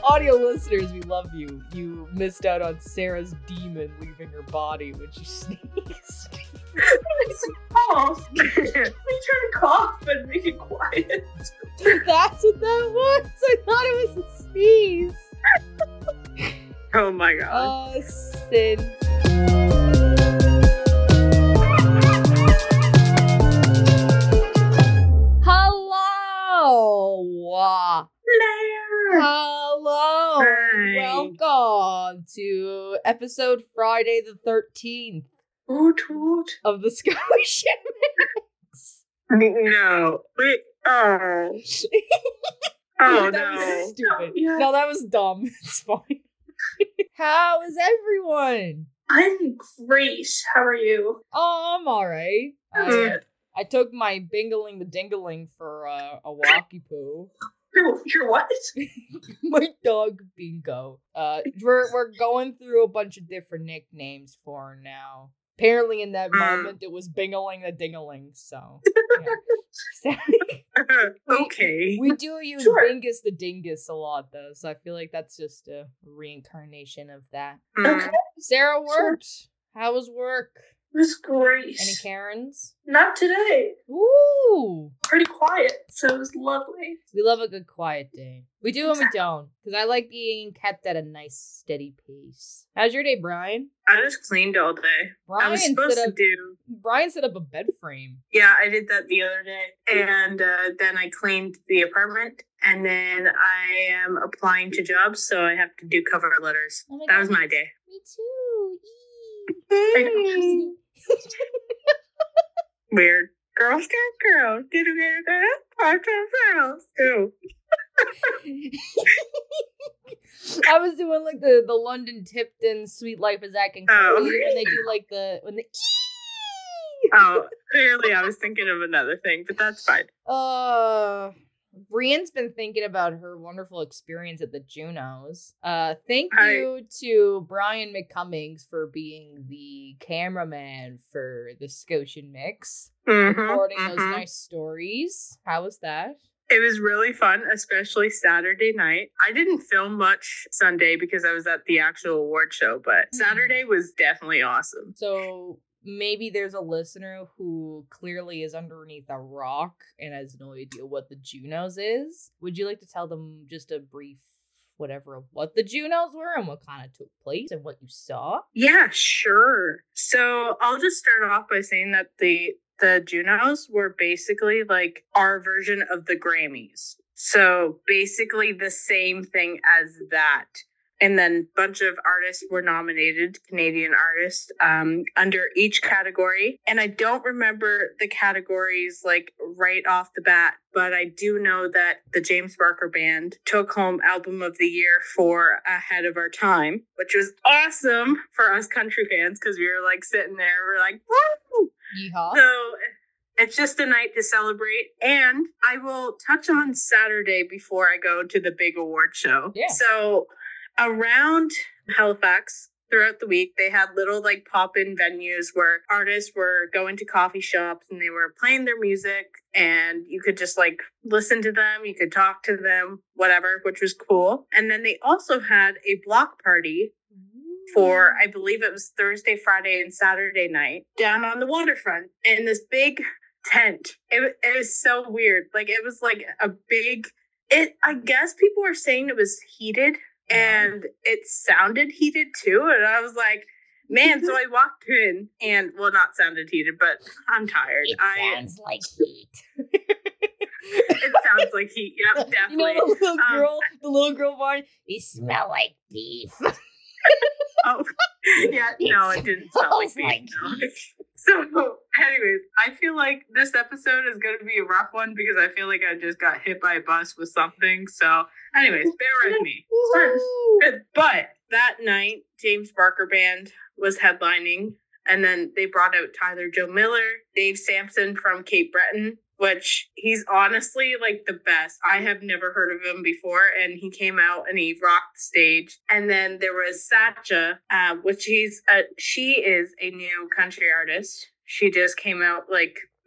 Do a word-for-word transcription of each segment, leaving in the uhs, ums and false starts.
audio listeners, we love you. You missed out on Sarah's demon leaving her body when she sneezed. It's a cough. We try to cough and make it quiet. That's what that was? I thought it was a sneeze. Oh my god. Oh, sin. Hello. Blair. Hello. Hi. Welcome to episode Friday the thirteenth Woot woot. of the Scotia Mix. No. Wait. Oh. Oh that no. was stupid. Yeah. No, that was dumb. It's fine. How is everyone? I'm great. How are you? Oh, I'm alright. I'm I, good. I took my Bingling the Dingling for uh, a walkie poo. You're, you're what? My dog Bingo. Uh, we're we're going through a bunch of different nicknames for her now. Apparently, in that Mm. moment, it was Bingling the Dingaling. So, yeah. Okay. We do use Sure. Bingus the Dingus a lot, though. So I feel like that's just a reincarnation of that. Mm. Okay. Sarah Sure. worked. How was work? It was great. Any Karens? Not today. Ooh. Pretty quiet, so it was lovely. We love a good quiet day. We do and we don't. Because I like being kept at a nice, steady pace. How's your day, Brian? I just cleaned all day. I Brian was supposed set to up, do. Brian set up a bed frame. Yeah, I did that the other day. And uh, then I cleaned the apartment. And then I am applying to jobs, so I have to do cover letters. Oh my that God. was my day. Me too. Yee. Weird. Girls, girls, girls. Did a girl, girl, girls, girls. Ew. I was doing like the, the London Tipton Sweet Life of Zack and Oh. Cody when they do like the when the Oh, clearly I was thinking of another thing, but that's fine. Uh, Brienne's been thinking about her wonderful experience at the Junos. Uh, thank Hi. you to Brian McCummings for being the cameraman for the Scotian Mix, Mhm, recording those mhm. nice stories. How was that? It was really fun, especially Saturday night. I didn't film much Sunday because I was at the actual award show, but Saturday was definitely awesome. So maybe there's a listener who clearly is underneath a rock and has no idea what the Junos is. Would you like to tell them just a brief whatever of what the Junos were and what kind of took place and what you saw? Yeah, sure. So I'll just start off by saying that the the Junos were basically like our version of the Grammys. So basically the same thing as that. And then a bunch of artists were nominated, Canadian artists, um, under each category. And I don't remember the categories like right off the bat, but I do know that the James Barker Band took home Album of the Year for Ahead of Our Time, which was awesome for us country fans because we were like sitting there, we're like, woo! Yeehaw. So it's just a night to celebrate. And I will touch on Saturday before I go to the big award show. Yeah. So around Halifax throughout the week, they had little like pop-in venues where artists were going to coffee shops and they were playing their music and you could just like listen to them, you could talk to them, whatever, which was cool. And then they also had a block party for, I believe it was Thursday, Friday, and Saturday night down on the waterfront in this big tent. It, wa- it was so weird. Like, it was like a big, it, I guess people were saying it was heated and it sounded heated too. And I was like, man, so I walked in and, well, not sounded heated, but I'm tired. I like heat. It sounds like heat. Yep, You definitely. know the little Um, girl, the little girl line. They smell like beef. Oh, yeah, no, it didn't sound like smells like beef. No. So, anyways, I feel like this episode is going to be a rough one because I feel like I just got hit by a bus with something. So, anyways, bear with me. Woohoo! But that night, James Barker Band was headlining, and then they brought out Tyler Joe Miller, Dave Sampson from Cape Breton, which he's honestly like the best. I have never heard of him before, and he came out and he rocked the stage. And then there was Satcha, uh, which he's a, she is a new country artist. She just came out like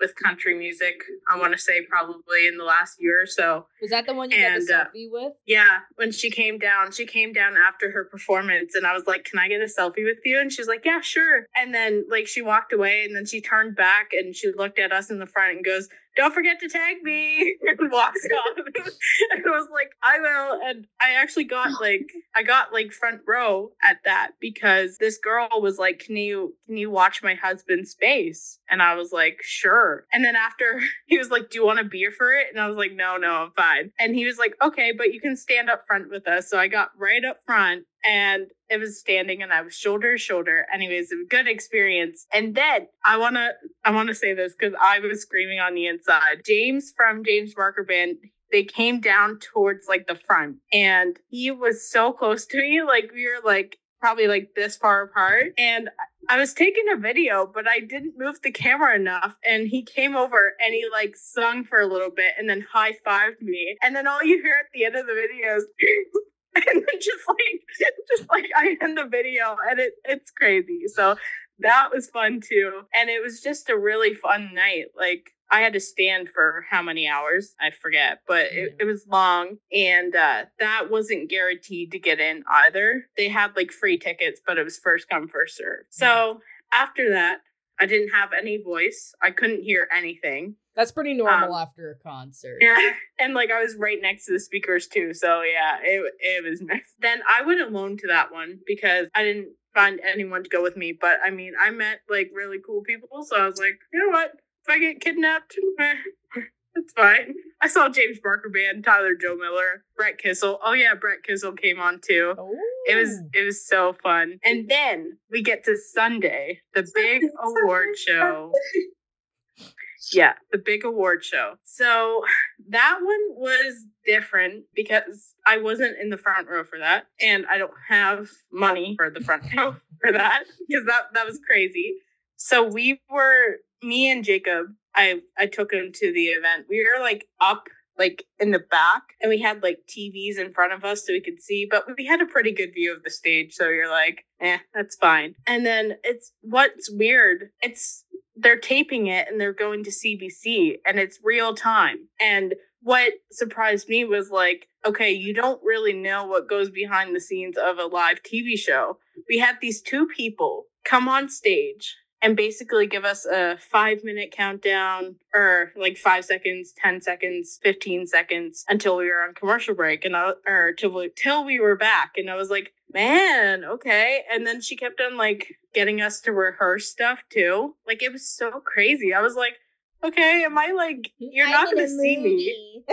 with country music, I want to say probably in the last year or so. Was that the one you And, got uh, the selfie with? Yeah, when she came down, she came down after her performance, and I was like, can I get a selfie with you? And she's like, yeah, sure. And then, like, she walked away, and then she turned back, and she looked at us in the front and goes, don't forget to tag me, and walks off. And I was like, I will. And I actually got, like, I got, like, front row at that, because this girl was like, can you, can you watch my husband's face? And I was like, sure. And then after, he was like, do you want a beer for it? And I was like, no, no, I'm fine. And he was like, okay, but you can stand up front with us. So I got right up front, and it was standing, and I was shoulder to shoulder. Anyways, it was a good experience. And then I want to, I want to say this because I was screaming on the inside. James from James Barker Band, they came down towards like the front, and he was so close to me. Like, we were like probably like this far apart, and I was taking a video, but I didn't move the camera enough, and he came over and he like sung for a little bit and then high-fived me. And then all you hear at the end of the video is and then just like just like I end the video, and it it's crazy. So that was fun too. And it was just a really fun night. Like, I had to stand for how many hours? I forget, but it, it was long, and uh, that wasn't guaranteed to get in either. They had like free tickets, but it was first come, first serve. So after that, I didn't have any voice. I couldn't hear anything. That's pretty normal Um, after a concert. Yeah, and like I was right next to the speakers too. So yeah, it it was nice. Then I went alone to that one because I didn't find anyone to go with me. But I mean, I met like really cool people, so I was like, you know what? If I get kidnapped, eh, it's fine. I saw James Barker Band, Tyler Joe Miller, Brett Kissel. Oh yeah, Brett Kissel came on too. Ooh. It was it was so fun. And then we get to Sunday, the big award show. Yeah, the big award show. So that one was different because I wasn't in the front row for that, and I don't have money for the front row for that because that that was crazy. So we were, me and Jacob, I I took him to the event. We were like up like in the back, and we had like T Vs in front of us so we could see, but we had a pretty good view of the stage. So you're like, eh, that's fine. And then it's what's weird. It's they're taping it and they're going to C B C, and it's real time. And what surprised me was like, okay, you don't really know what goes behind the scenes of a live T V show. We had these two people come on stage and basically give us a five minute countdown, or like five seconds, ten seconds, fifteen seconds until we were on commercial break, and I, or till we, till we were back. And I was like, man, okay. And then she kept on like getting us to rehearse stuff too. Like, it was so crazy. I was like, okay, am I like, you're I'm not in going a to see me.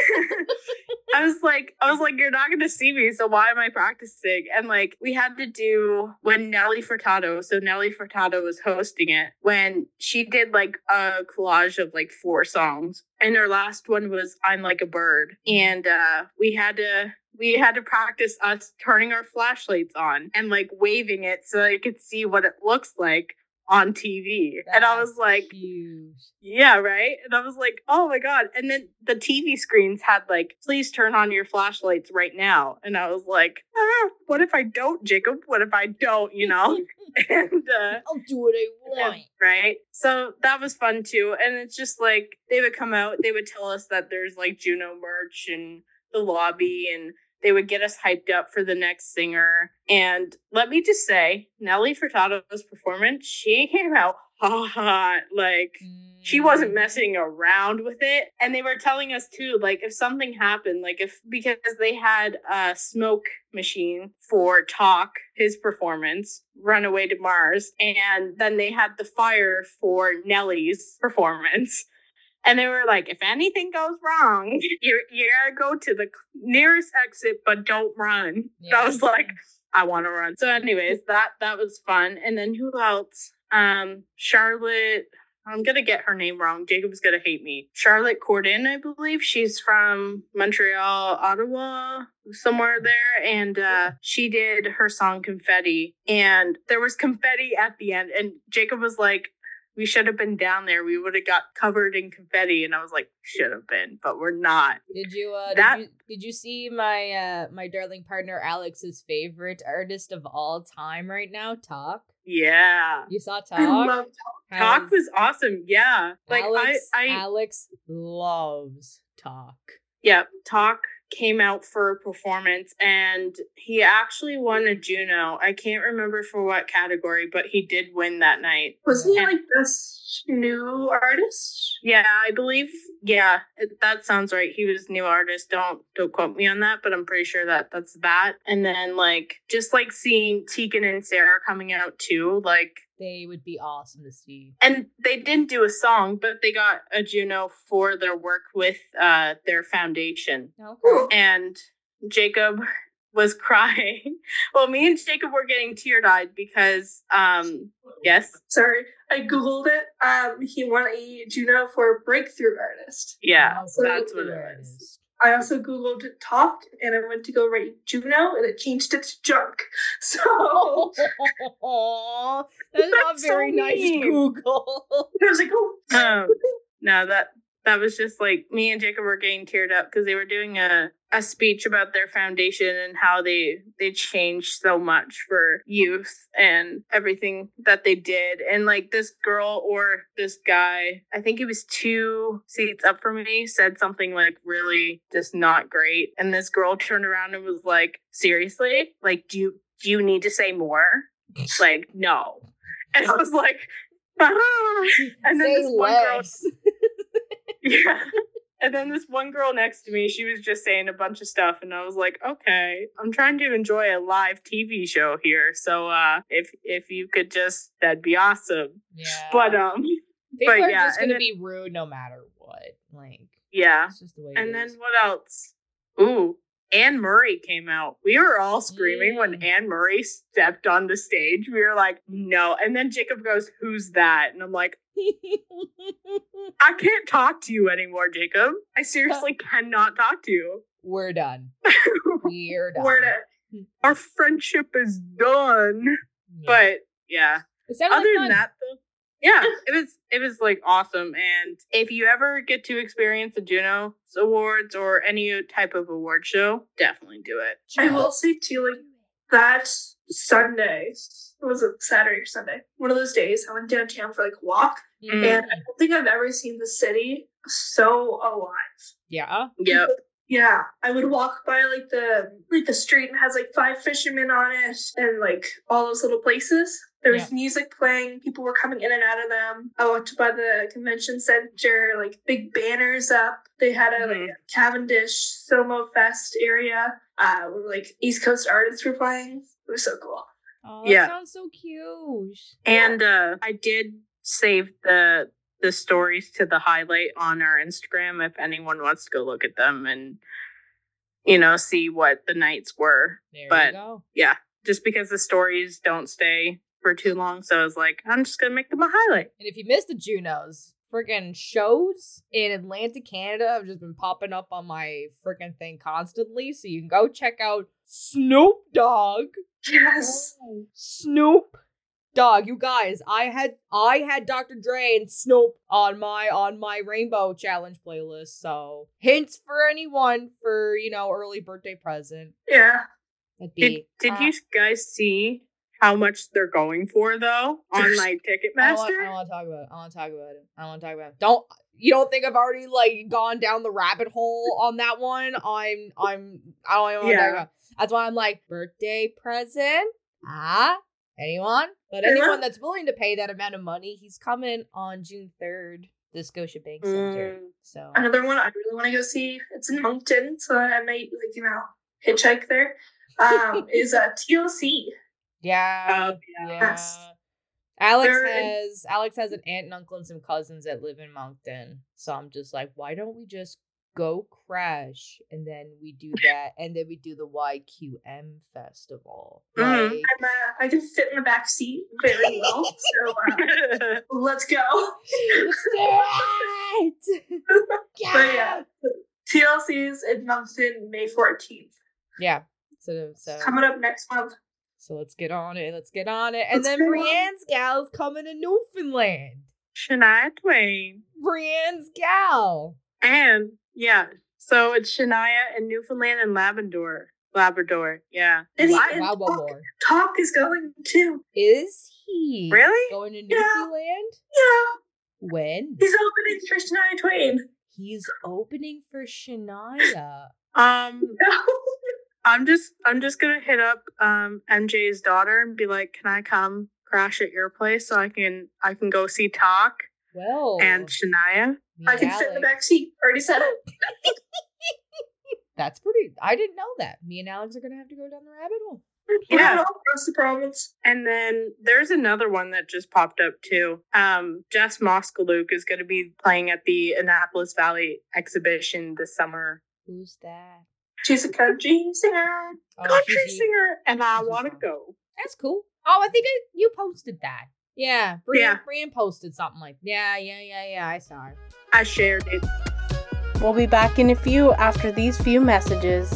I was like, I was like, you're not going to see me, so why am I practicing? And like, we had to do when Nelly Furtado, so Nelly Furtado was hosting it, when she did like a collage of like four songs, and her last one was I'm Like a Bird, and uh, we had to. We had to practice us turning our flashlights on and like waving it so I could see what it looks like on T V. That's and I was like, huge. yeah, right? And I was like, oh my God. And then the T V screens had like, please turn on your flashlights right now. And I was like, ah, what if I don't, Jacob? What if I don't, you know? and uh, I'll do what I want. Right? So that was fun too. And it's just like, they would come out, they would tell us that there's like Juno merch in the lobby, and they would get us hyped up for the next singer. And let me just say, Nelly Furtado's performance, she came out hot. Like, she wasn't messing around with it. And they were telling us too, like, if something happened, like if, because they had a smoke machine for Talk, his performance, Runaway to Mars, and then they had the fire for Nelly's performance. And they were like, if anything goes wrong, you you gotta go to the nearest exit, but don't run. Yeah. I was like, I want to run. So anyways, that that was fun. And then who else? Um, Charlotte, I'm going to get her name wrong. Jacob's going to hate me. Charlotte Cordin, I believe. She's from Montreal, Ottawa, somewhere there. And uh, she did her song Confetti. And there was confetti at the end. And Jacob was like, we should have been down there. We would have got covered in confetti. And I was like, should have been, but we're not. Did you uh That- did you did you see my uh my darling partner Alex's favorite artist of all time right now, Talk? Yeah. You saw Talk? I love Talk Has- was awesome. Yeah. Like Alex, I, I, Alex loves Talk. yeah, Talk came out for a performance and he actually won a Juno. I can't remember for what category, but he did win that night. Wasn't he And- like best new artist? Yeah, I believe. Yeah, it, that sounds right. He was new artist. Don't don't quote me on that, but I'm pretty sure that that's that. And then like just like seeing Tegan and Sarah coming out too, like, They would be awesome to see. and they didn't do a song, but they got a Juno for their work with uh their foundation. Okay. And Jacob was crying. Well, me and Jacob were getting tear-eyed because um yes, Sorry, I googled it. Um, he won a Juno for breakthrough artist. yeah, Also, that's what it there was. is. I also googled Talk, and I went to go write Juno, and it changed it to Junk. So Aw, that's not That's so very nice, mean. Google. I was like, oh, Um, no, that that was just like me and Jacob were getting teared up because they were doing a, a speech about their foundation and how they they changed so much for youth and everything that they did. And like this girl or this guy, I think he was two seats up from me, said something like really just not great. And this girl turned around and was like, seriously? Like, do you do you need to say more? Like, no. And I was like, ah. And then Say this one girl, less. yeah. And then this one girl next to me, she was just saying a bunch of stuff, and I was like, okay, I'm trying to enjoy a live T V show here. So uh if if you could just, that'd be awesome. Yeah. But um people but are yeah, just and gonna then- be rude no matter what. Like, yeah. it's just the way it And then is. what else? Ooh, Anne Murray came out. We were all screaming when Yeah. Anne Murray stepped on the stage. We were like, no. And then Jacob goes, who's that? And I'm like, I can't talk to you anymore, Jacob. I seriously cannot talk to you. We're done. We're done. word it. Our friendship is done. Yeah. But yeah. it sounded Other like than fun. that though, yeah, it was it was like awesome. And if you ever get to experience the Juno Awards or any type of award show, definitely do it. I will say too, like that Sunday, was it Saturday or Sunday? One of those days, I went downtown for like a walk, Mhm. and I don't think I've ever seen the city so alive. Yeah. Yep. Yeah, I would walk by like the like the street and has like five fishermen on it, and like all those little places. There was Yeah. music playing, people were coming in and out of them. I walked by the convention center, like big banners up. They had a Mhm. like a Cavendish Somo Fest area, uh, where like East Coast artists were playing. It was so cool. Oh, that Yeah. sounds so cute. And uh I did save the the stories to the highlight on our Instagram if anyone wants to go look at them and you know see what the nights were. There But- you go. Yeah, just because the stories don't stay for too long, so I was like, I'm just gonna make them a highlight. And if you missed the Junos, freaking shows in Atlantic, Canada have just been popping up on my freaking thing constantly. So you can go check out Snoop Dogg. Yes. Snoop Dogg, you guys, I had I had Doctor Dre and Snoop on my on my Rainbow Challenge playlist. So hints for anyone for, you know, early birthday present. Yeah. That'd Did be Did uh, you guys see how much they're going for though on like I don't, want, I Ticketmaster? don't want to talk about it. I don't want to talk about it. I don't want to talk about it. Don't you don't think I've already like gone down the rabbit hole on that one? I'm I'm I don't even want to Yeah. talk about it. That's why I'm like birthday present. Ah, anyone? But Anyone? anyone that's willing to pay that amount of money, he's coming on June third, the Scotiabank Center. Mm. So Another one I really want to go see. It's in Moncton, so I might like you know hitchhike there. Um, is uh, T L C. yeah, Oh, yeah. yeah. Yes. Alex They're in- has Alex has an aunt and uncle and some cousins that live in Moncton. So I'm just like, why don't we just go crash and then we do that and then we do the Y Q M festival. Mhm. Like, I'm, uh, I can fit in the back seat very well, so uh, let's go. let's do it! But yeah, T L C's in Moncton May fourteenth. Yeah. So so Coming up next month. so let's get on it. Let's get on it. And Let's then get on it. Brienne's gal's coming to Newfoundland. Shania Twain. Brienne's gal. And yeah, so it's Shania in Newfoundland and Labrador. Labrador, yeah. And he, Wow, and wow, Talk, wow, wow. Talk is going too. Is he Really? going to Yeah. Newfoundland? Yeah, When? he's opening for Shania Twain. He's opening for Shania. Um, I'm just I'm just gonna hit up um M J's daughter and be like, can I come crash at your place so I can I can go see Talk Well, and Shania? me I and can sit in the Alex- back seat. Already said it. That's pretty. I didn't know that. Me and Alex are gonna have to go down the rabbit hole. Yeah. All across the province. And then there's another one that just popped up too. Um, Jess Moskaluk is going to be playing at the Annapolis Valley exhibition this summer. Who's that? She's a country singer. Oh, Country she's- singer, and I she's want to fun. go. That's cool. Oh, I think I, you posted that. Yeah, Brian, Yeah. Brian posted something like, yeah, yeah, yeah, yeah. I saw it. I shared it. We'll be back in a few after these few messages.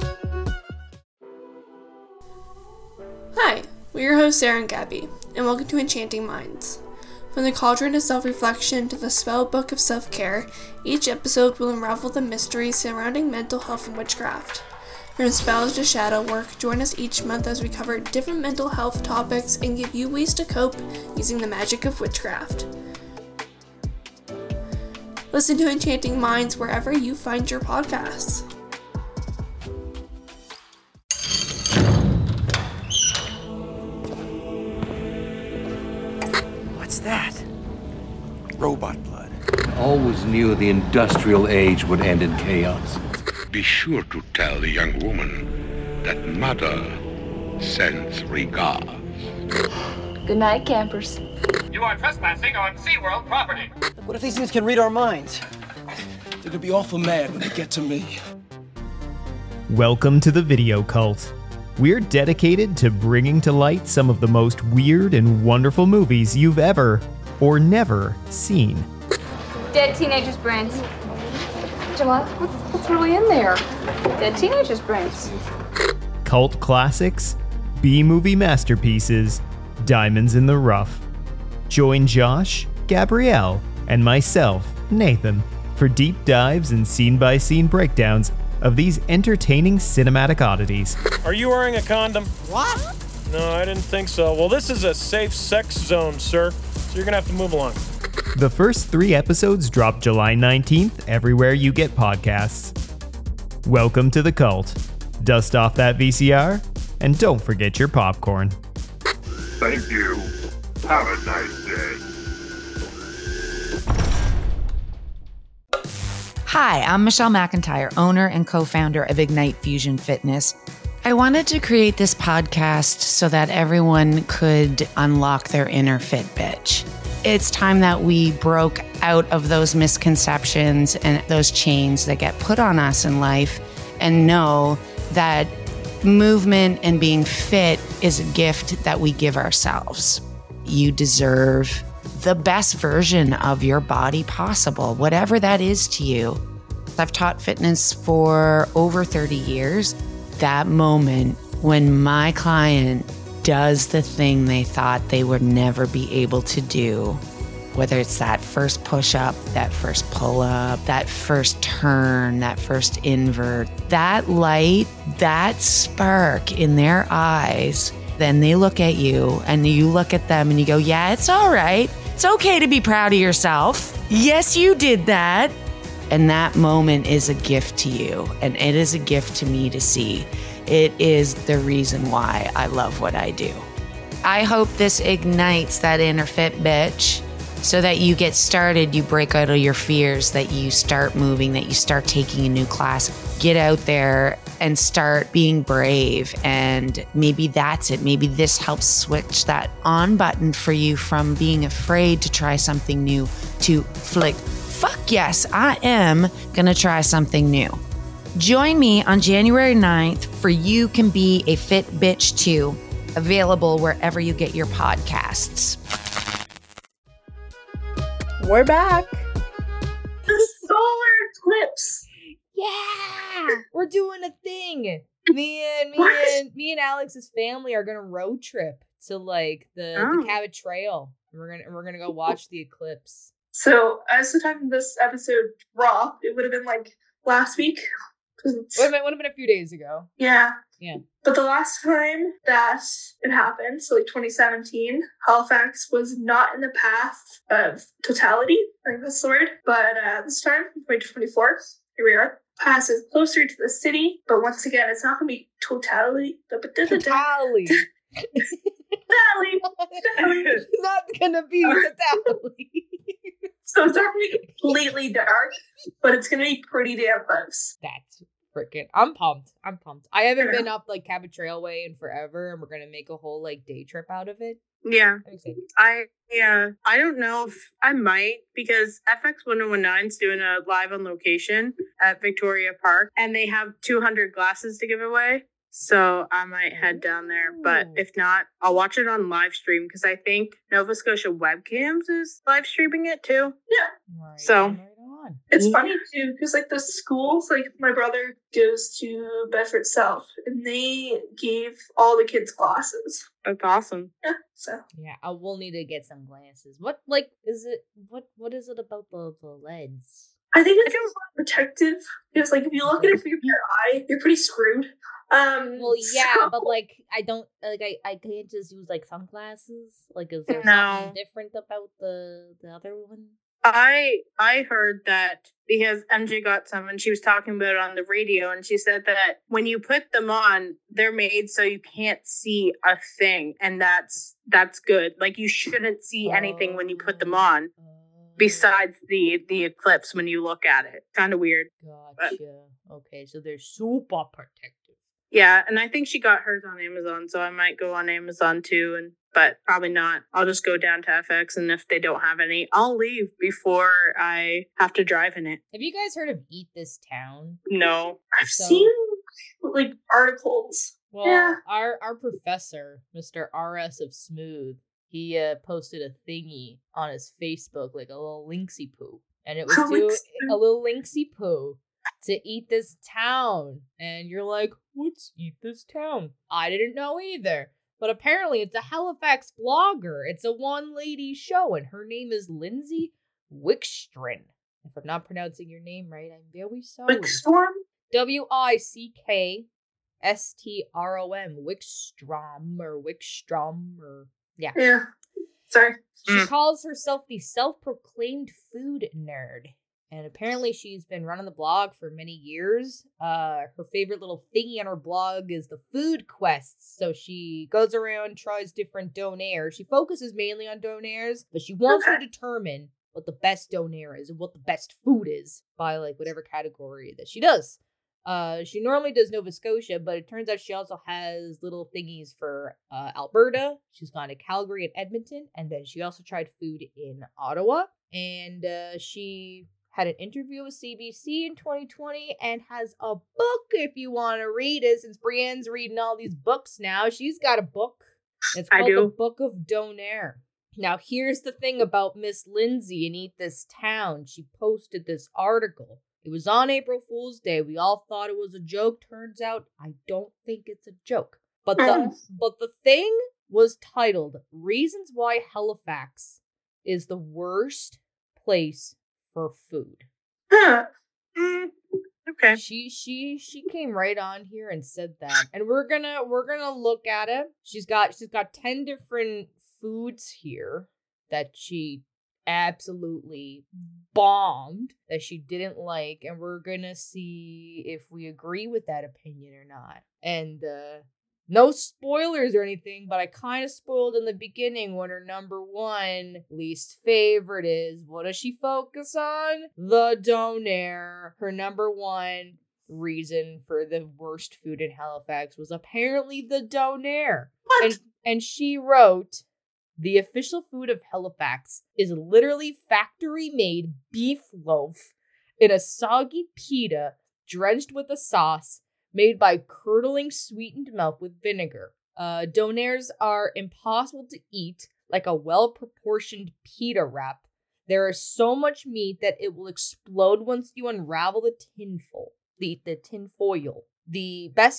Hi, we're your hosts Sarah and Gabby, and welcome to Enchanting Minds. From the cauldron of self-reflection to the spell book of self-care, each episode will unravel the mysteries surrounding mental health and witchcraft. From spells to shadow work, join us each month as we cover different mental health topics and give you ways to cope using the magic of witchcraft. Listen to Enchanting Minds wherever you find your podcasts. What's that? Robot blood. Always knew the industrial age would end in chaos. Be sure to tell the young woman that Mother sends regards. Good night, campers. You are trespassing on SeaWorld property. What if these things can read our minds? They're gonna be awful mad when they get to me. Welcome to the Video Cult. We're dedicated to bringing to light some of the most weird and wonderful movies you've ever or never seen. Dead teenagers' brains. Angela, what's, what's really in there? Dead teenagers' brains. Cult classics, B-movie masterpieces, diamonds in the rough. Join Josh, Gabrielle, and myself, Nathan, for deep dives and scene-by-scene breakdowns of these entertaining cinematic oddities. Are you wearing a condom? What? No, I didn't think so. Well, this is a safe sex zone, sir. So you're gonna have to move along. The first three episodes drop July nineteenth everywhere you get podcasts. Welcome to the cult. Dust off that V C R, and don't forget your popcorn. Thank you. Have a nice day. Hi, I'm Michelle McIntyre, owner and co-founder of Ignite Fusion Fitness. I wanted to create this podcast so that everyone could unlock their inner fit bitch. It's time that we broke out of those misconceptions and those chains that get put on us in life and know that movement and being fit is a gift that we give ourselves. You deserve the best version of your body possible, whatever that is to you. I've taught fitness for over thirty years. That moment when my client does the thing they thought they would never be able to do, whether it's that first push-up, that first pull-up, that first turn, that first invert, that light, that spark in their eyes, then they look at you and you look at them and you go, yeah, it's all right. It's okay to be proud of yourself. Yes, you did that. And that moment is a gift to you, and it is a gift to me to see. It is the reason why I love what I do. I hope this ignites that inner fit bitch so that you get started, you break out of your fears, that you start moving, that you start taking a new class. Get out there and start being brave. And maybe that's it. Maybe this helps switch that on button for you from being afraid to try something new to flick. Fuck yes, I am gonna try something new. Join me on January ninth for You Can Be a Fit Bitch Too, available wherever you get your podcasts. We're back. The solar eclipse. Yeah, we're doing a thing. Me and me What? and me and Alex's family are gonna road trip to like the, Oh. the Cabot Trail We're gonna we're gonna go watch the eclipse. So as the time this episode dropped, it would have been like last week. Would have been, would have been a few days ago. Yeah. Yeah. But the last time that it happened, so like twenty seventeen, Halifax was not in the path of totality. I think that's the word. But uh, this time, twenty twenty-four, here we are. Pass is closer to the city, but once again, it's not going to be totality. Totality. Totality. Not gonna be totality. So it's not gonna be completely dark, but it's gonna be pretty damn close. That's freaking. I'm pumped. I'm pumped. I haven't been up like Cabot Trailway in forever, and we're gonna make a whole like day trip out of it. Yeah, I yeah, I don't know if I might because F X one oh one nine is doing a live on location at Victoria Park, and they have two hundred glasses to give away. So I might head down there, but if not, I'll watch it on live stream because I think Nova Scotia Webcams is live streaming it too. Yeah. Right, so right on. It's funny too because like the schools, like my brother goes to Bedford South, and they gave all the kids glasses. That's awesome. Yeah. So yeah, I will need to get some glasses. What like is it? What what is it about the the leads? I think it's more protective because like if you look at it through your eye, you're pretty screwed. Um, well, yeah, so... but like I don't like I, I can't just use like sunglasses. Like, is there no. something different about the the other one? I I heard that because M J got some and she was talking about it on the radio, and she said that when you put them on, they're made so you can't see a thing, and that's that's good. Like you shouldn't see oh. anything when you put them on. Oh. Besides the the eclipse when you look at it. Kind of weird. Gotcha. But, okay, so they're super protective. Yeah, and I think she got hers on Amazon, so I might go on Amazon too, and but probably not. I'll just go down to F X, and if they don't have any, I'll leave before I have to drive in it. Have you guys heard of Eat This Town? No. I've so, seen, like, articles. Well, yeah. our, our professor, Mister R S of Smooth, he uh, posted a thingy on his Facebook, like a little linksy poo. And it was to a little linksy poo to Eat This Town. And you're like, what's Eat This Town? I didn't know either. But apparently it's a Halifax blogger. It's a one-lady show, and her name is Lindsay Wickstrom. If I'm not pronouncing your name right, I'm very sorry. Wickstrom? W I C K S T R O M. Wickstrom or Wickstrom or... Yeah. Yeah. Sorry. She mm. calls herself the self-proclaimed food nerd. And apparently she's been running the blog for many years. Uh, her favorite little thingy on her blog is the food quests. So she goes around, tries different donairs. She focuses mainly on donairs, but she wants okay. to determine what the best donair is and what the best food is by like whatever category that she does. Uh, she normally does Nova Scotia, but it turns out she also has little thingies for uh, Alberta. She's gone to Calgary and Edmonton, and then she also tried food in Ottawa. And uh, she had an interview with C B C in twenty twenty and has a book if you want to read it. Since Brienne's reading all these books now, she's got a book. It's called The Book of Donair. Now, here's the thing about Miss Lindsay in Eat This Town. She posted this article. It was on April Fool's Day. We all thought it was a joke. Turns out, I don't think it's a joke. But the, but the thing was titled, Reasons Why Halifax is the Worst Place for Food. Huh. Mm, okay. She she she came right on here and said that. And we're gonna we're gonna look at it. She's got she's got ten different foods here that she absolutely bombed, that she didn't like, and we're gonna see if we agree with that opinion or not. And uh no spoilers or anything, but I kind of spoiled in the beginning when her number one least favorite is. What does she focus on? The donair. Her number one reason for the worst food in Halifax was apparently the donair. What? And, and she wrote, the official food of Halifax is literally factory-made beef loaf in a soggy pita drenched with a sauce made by curdling sweetened milk with vinegar. Uh, donairs are impossible to eat like a well-proportioned pita wrap. There is so much meat that it will explode once you unravel the tinfoil. The, the tinfoil. The best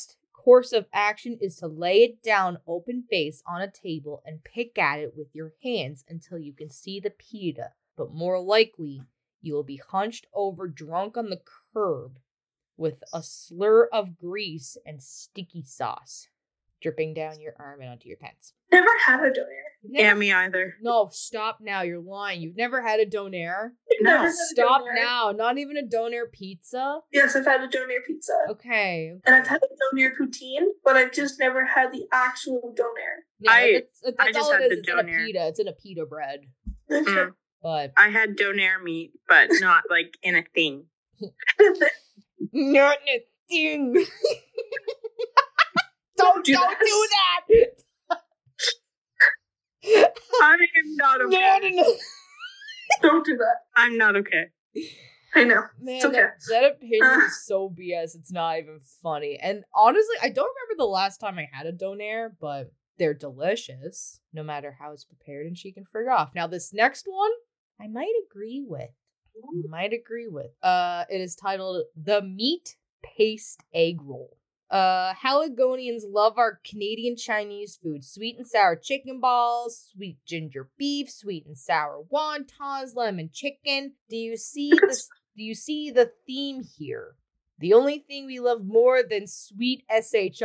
course of action is to lay it down open face on a table and pick at it with your hands until you can see the pita, but more likely, you will be hunched over drunk on the curb with a slur of grease and sticky sauce dripping down your arm and onto your pants. Never had a donair. Yeah, me either. No, stop now. You're lying. You've never had a donair? Never had a Stop donair. now. Not even a donair pizza? Yes, I've had a donair pizza. Okay. okay. And I've had a donair poutine, but I've just never had the actual donair. Yeah, I- that's, that's I just all it had is. the It's in a donair. pita. It's in a pita bread. Mm. But I had donair meat, but not like in a thing. not in a thing. don't do don't that. do that. I am not okay. Not in a- Don't do that. I'm not okay. I know. Man, It's okay. that, that opinion Uh. is so B S. It's not even funny. And honestly, I don't remember the last time I had a donair, but they're delicious, no matter how it's prepared and she can figure off. Now, this next one, I might agree with. Might agree with. Uh, it is titled The Meat Paste Egg Roll. Uh, Haligonians love our Canadian Chinese food. Sweet and sour chicken balls, sweet ginger beef, sweet and sour wontons, lemon chicken. Do you see this? Do you see the theme here? The only thing we love more than sweet shit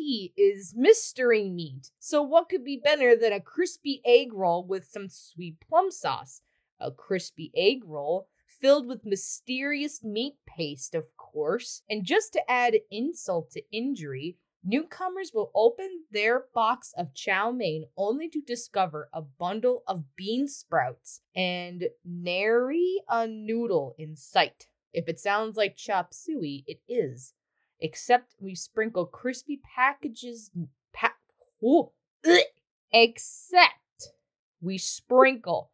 is mystery meat. So what could be better than a crispy egg roll with some sweet plum sauce? A crispy egg roll filled with mysterious meat paste, of course. And just to add insult to injury, newcomers will open their box of chow mein only to discover a bundle of bean sprouts and nary a noodle in sight. If it sounds like chop suey, it is. Except we sprinkle crispy packages... Pa- Ooh, ugh. Except we sprinkle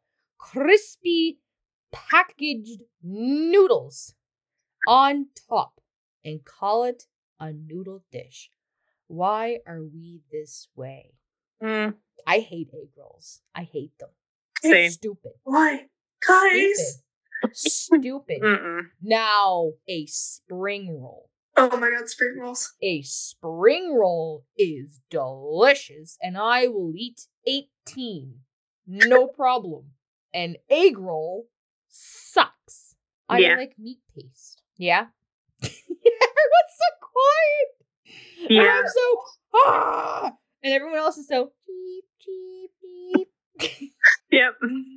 crispy packaged noodles on top and call it a noodle dish. Why are we this way? Mm, I hate egg rolls. I hate them. same. Stupid. Why? Guys. Stupid. Stupid. Mm-mm. Now, a spring roll. Oh my god, spring rolls. A spring roll is delicious, and I will eat eighteen. No problem. An egg roll sucks. I Yeah. like meat paste. Yeah? Everyone's so quiet. Yeah. I'm so, ah! And everyone else is so, cheep, cheep, cheep. Yep.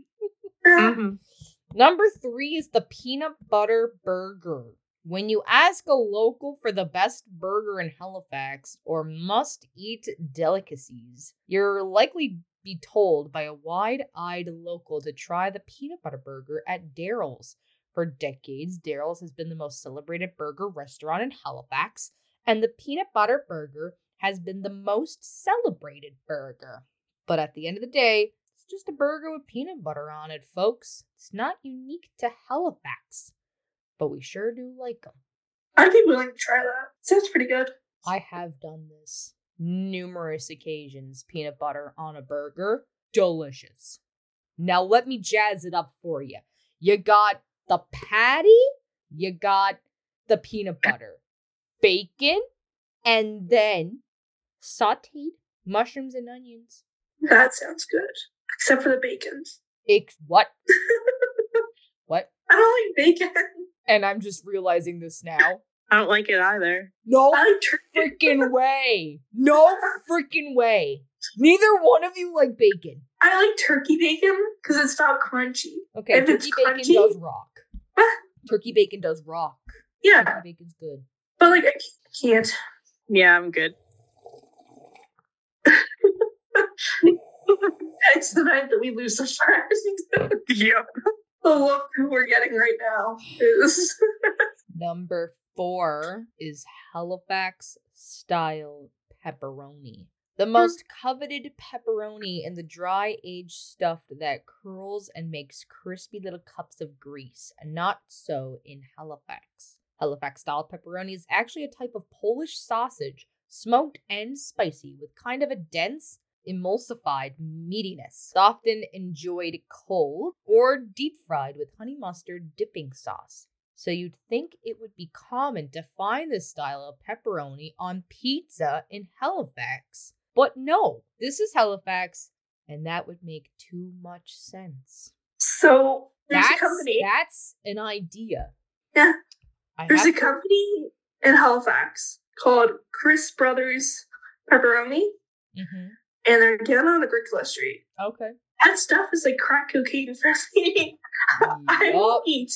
Mhm. Number three is the peanut butter burger. When you ask a local for the best burger in Halifax or must-eat delicacies, you're likely be told by a wide-eyed local to try the peanut butter burger at Daryl's. For decades, Daryl's has been the most celebrated burger restaurant in Halifax, and the peanut butter burger has been the most celebrated burger. But at the end of the day, it's just a burger with peanut butter on it, folks. It's not unique to Halifax, but we sure do like them. I'd be willing to try that. Sounds pretty good. I have done this numerous occasions. Peanut butter on a burger, delicious. Now let me jazz it up for you. You got the patty, you got the peanut butter, bacon, and then sauteed mushrooms and onions. That sounds good. Except for the bacon. Ex- what? What? I don't like bacon. And I'm just realizing this now. I don't like it either. No I like turkey. freaking way. No freaking way. Neither one of you like bacon. I like turkey bacon because it's not crunchy. Okay, If it's turkey bacon crunchy- does rock. What? Turkey bacon does rock. Yeah, Turkey bacon's good. but like I can't. Yeah, I'm good. It's the night that we lose the friend. Yep. The look we're getting right now is Number four is Halifax style pepperoni. The most coveted pepperoni in the dry aged stuff that curls and makes crispy little cups of grease. Not so in Halifax. Halifax style pepperoni is actually a type of Polish sausage, smoked and spicy, with kind of a dense, emulsified meatiness, often enjoyed cold or deep fried with honey mustard dipping sauce. So you'd think it would be common to find this style of pepperoni on pizza in Halifax. But no, this is Halifax, and that would make too much sense. So there's That's, a company. that's an idea. Yeah. I There's have a to- company in Halifax called Chris Brothers Pepperoni, Mhm. and they're down on Agricola Street. Okay. That stuff is like crack cocaine for me. I will eat.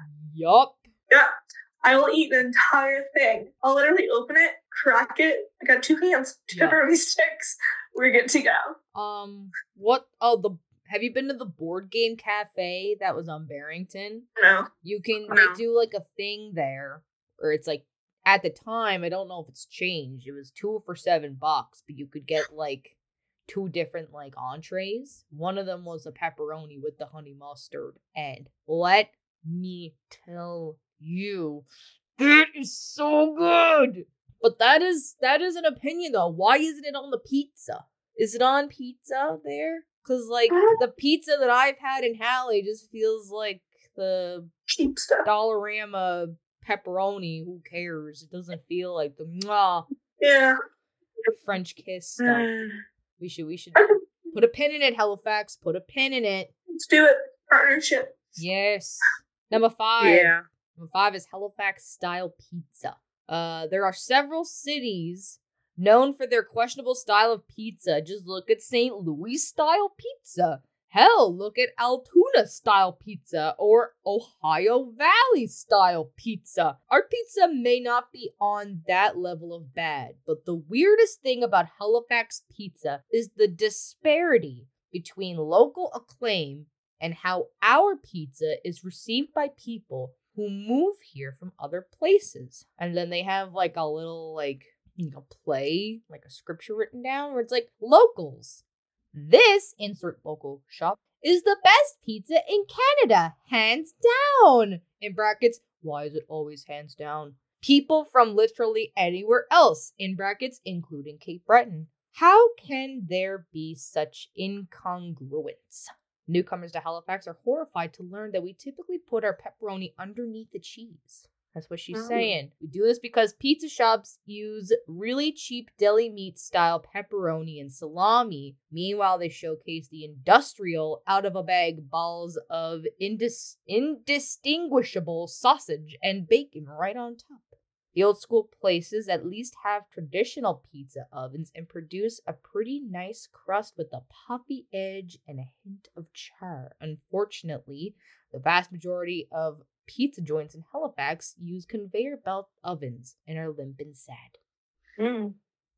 Yup. Yeah. I will eat an entire thing. I'll literally open it, crack it. I got two hands, two Yeah. pepperoni sticks. We're good to go. Um, what? Oh, the. Have you been to the board game cafe that was on Barrington? No. You can No. they do like a thing there, or it's like at the time. I don't know if it's changed. It was two for seven bucks, but you could get like two different like entrees. One of them was a pepperoni with the honey mustard, and let me tell you, that is so good. But that is that is an opinion though. Why isn't it on the pizza? Is it on pizza there? Cause like the pizza that I've had in Halle just feels like the cheap stuff. Dollarama pepperoni. Who cares? It doesn't feel like the mwah, Yeah. French kiss stuff. We should we should put a pin in it, Halifax. Put a pin in it. Let's do it. Partnership. Yes. Number five. Yeah. Number five is Halifax style pizza. Uh, there are several cities known for their questionable style of pizza. Just look at Saint Louis style pizza. Hell, look at Altoona style pizza or Ohio Valley style pizza. Our pizza may not be on that level of bad, but the weirdest thing about Halifax pizza is the disparity between local acclaim and how our pizza is received by people who move here from other places. And then they have like a little like you know, play, like a scripture written down where it's like, locals. This, insert local shop, is the best pizza in Canada, hands down. In brackets, why is it always hands down? People from literally anywhere else, in brackets, including Cape Breton. How can there be such incongruence? Newcomers to Halifax are horrified to learn that we typically put our pepperoni underneath the cheese. That's what she's Oh. saying. We do this because pizza shops use really cheap deli meat style pepperoni and salami. Meanwhile, they showcase the industrial out of a bag balls of indis- indistinguishable sausage and bacon right on top. The old school places at least have traditional pizza ovens and produce a pretty nice crust with a puffy edge and a hint of char. Unfortunately, the vast majority of pizza joints in Halifax use conveyor belt ovens and are limp and sad. Mm.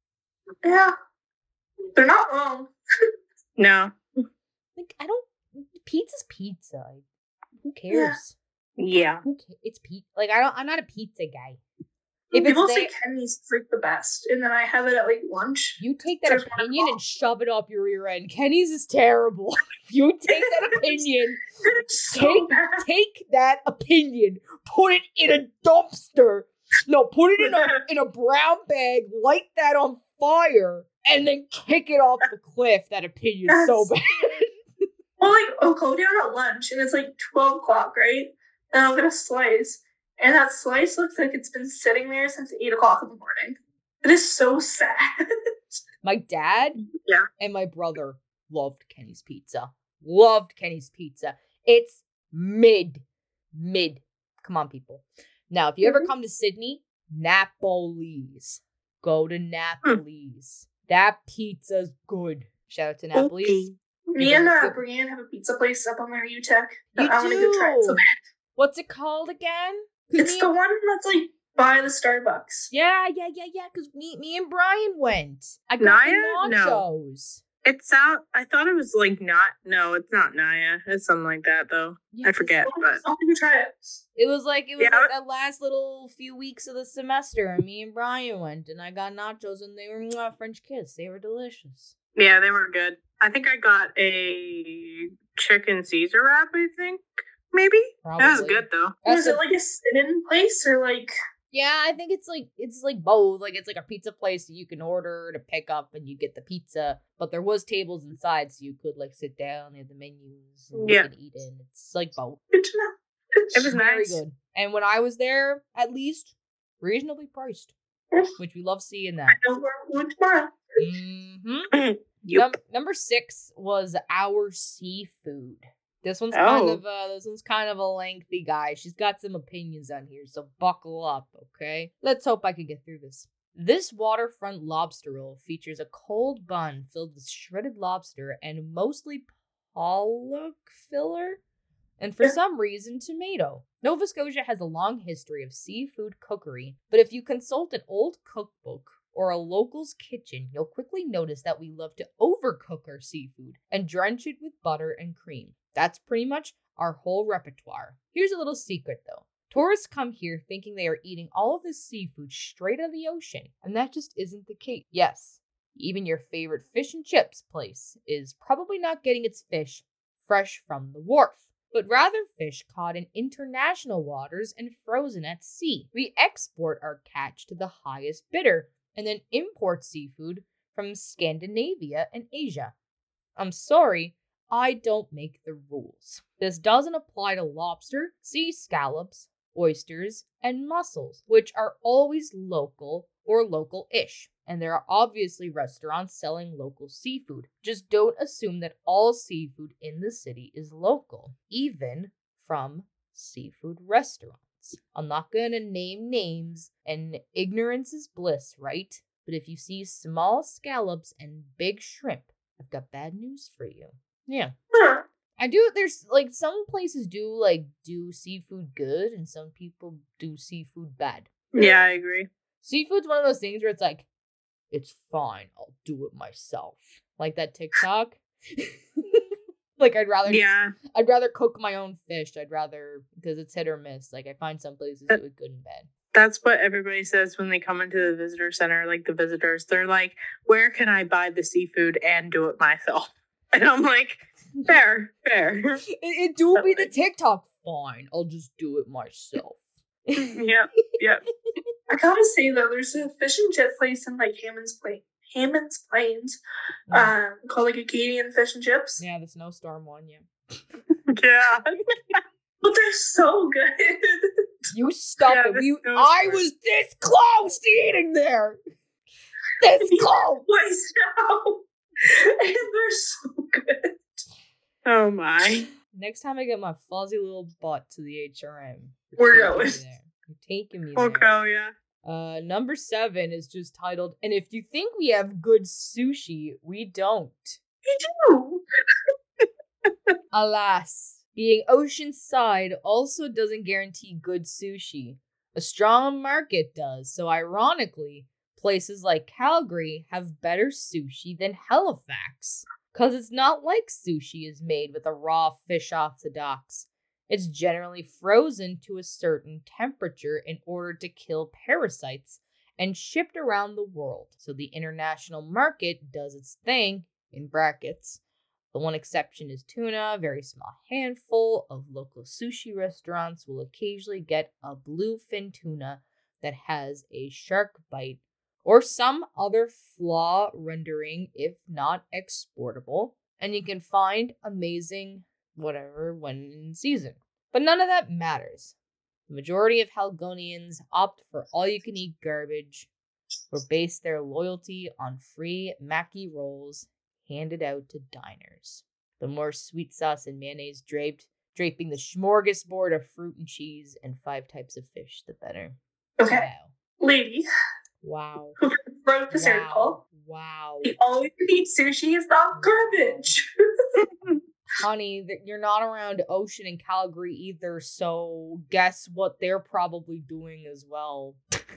Yeah. They're not wrong. No. Like, I don't. Pizza's pizza. Who cares? Yeah. Who ca- It's pizza. Like, I don't. I'm not a pizza guy. If People it's say there, Kenny's is like the best, and then I have it at like lunch. you take that There's one opinion and involved. shove it up your rear end. Kenny's is terrible. You take that opinion. It's so Take, bad. take that opinion, put it in a dumpster. No, put it in a in a brown bag, light that on fire, and then kick it off the cliff. That opinion's so Yes. bad. Well, like, I'll go down at lunch, and it's like twelve o'clock, right? And I'll get a slice, and that slice looks like it's been sitting there since eight o'clock in the morning. It is so sad. My dad Yeah. and my brother loved Kenny's Pizza. Loved Kenny's Pizza. It's mid. Mid. Come on, people. Now, if you ever come to Sydney, Napoli's. Go to Napoli's. That pizza's good. Shout out to Napoli's. Me and uh, Brienne have a pizza place up on their U Tech. You I want to go try it so do? bad. What's it called again? 'Cause It's me the and- one that's like by the Starbucks. Yeah, yeah, yeah, yeah. Because me, me and Brian went. I got Naya? the No. nachos. It's out. I thought it was like not. No, it's not Naya. It's something like that though. Yeah, I forget, but I'll go try it. It was like it was Yeah. like that last little few weeks of the semester, and me and Brian went, and I got nachos, and they were mwah, French kiss. They were delicious. yeah, they were good. I think I got a chicken Caesar wrap. I think maybe Probably. that was good though. That's Was a- it like a sit-in place or like? Yeah, I think it's like it's like both. Like it's like a pizza place that you can order to pick up, and you get the pizza. But there was tables inside, so you could like sit down. They had the menus, and Yeah. you could eat in. It's like both. Good to know. It was very nice. good. And when I was there, at least reasonably priced, which we love seeing that. I know where we're going tomorrow. Mm-hmm. Yep. Num- number six was Our Seafood. This one's kind Oh. of a this one's kind of a lengthy guy. She's got some opinions on here, so buckle up, okay? Let's hope I can get through this. This waterfront lobster roll features a cold bun filled with shredded lobster and mostly pollock filler, and for some reason, tomato. Nova Scotia has a long history of seafood cookery, but if you consult an old cookbook or a local's kitchen, you'll quickly notice that we love to overcook our seafood and drench it with butter and cream. That's pretty much our whole repertoire. Here's a little secret though. Tourists come here thinking they are eating all of this seafood straight out of the ocean, and that just isn't the case. Yes, even your favorite fish and chips place is probably not getting its fish fresh from the wharf, but rather fish caught in international waters and frozen at sea. We export our catch to the highest bidder, and then import seafood from Scandinavia and Asia. I'm sorry, I don't make the rules. This doesn't apply to lobster, sea scallops, oysters, and mussels, which are always local or local-ish. And there are obviously restaurants selling local seafood. Just don't assume that all seafood in the city is local, even from seafood restaurants. I'm not gonna name names, and ignorance is bliss, right? But if you see small scallops and big shrimp, I've got bad news for you. Yeah. Huh. I do, there's, like, some places do, like, do seafood good, and some people do seafood bad. Yeah, I agree. Seafood's one of those things where it's like, it's fine, I'll do it myself. Like that TikTok. Like, I'd rather, Yeah. I'd rather cook my own fish. I'd rather, because it's hit or miss. Like, I find some places do it good and bad. That's what everybody says when they come into the visitor center, like the visitors. They're like, where can I buy the seafood and do it myself? And I'm like, fair, fair. It, it do be the TikTok. Fine, I'll just do it myself. Yep, yep. I gotta say though, there's a fish and chip place in like Hammond's Plain, Hammond's Plains, um, called like Acadian Fish and Chips. Yeah, the snowstorm one, yeah. Yeah. But they're so good. You stop Yeah, it. the You, snowstorm. I was this close to eating there. This close. Twice now. And they're so good. Oh my. Next time I get my fuzzy little butt to the H R M, We're you're taking going. me there. You're taking me Oh, there. go, yeah. Uh, number seven is just titled, "And if you think we have good sushi, we don't." You do. Alas, being oceanside also doesn't guarantee good sushi. A strong market does, so ironically, places like Calgary have better sushi than Halifax. Because it's not like sushi is made with a raw fish off the docks. It's generally frozen to a certain temperature in order to kill parasites and shipped around the world. So the international market does its thing, in brackets. The one exception is tuna. A very small handful of local sushi restaurants will occasionally get a bluefin tuna that has a shark bite or some other flaw rendering if not exportable. And you can find amazing whatever when in season. But none of that matters. The majority of Helgonians opt for all-you-can-eat garbage or base their loyalty on free Mackie rolls handed out to diners. The more sweet sauce and mayonnaise draped, draping the smorgasbord of fruit and cheese and five types of fish, the better. Okay. Lady Wow. who wrote this Wow. article. Wow. The all-you-can-eat sushi is not garbage. Honey, th- you're not around ocean in Calgary either, so guess what they're probably doing as well.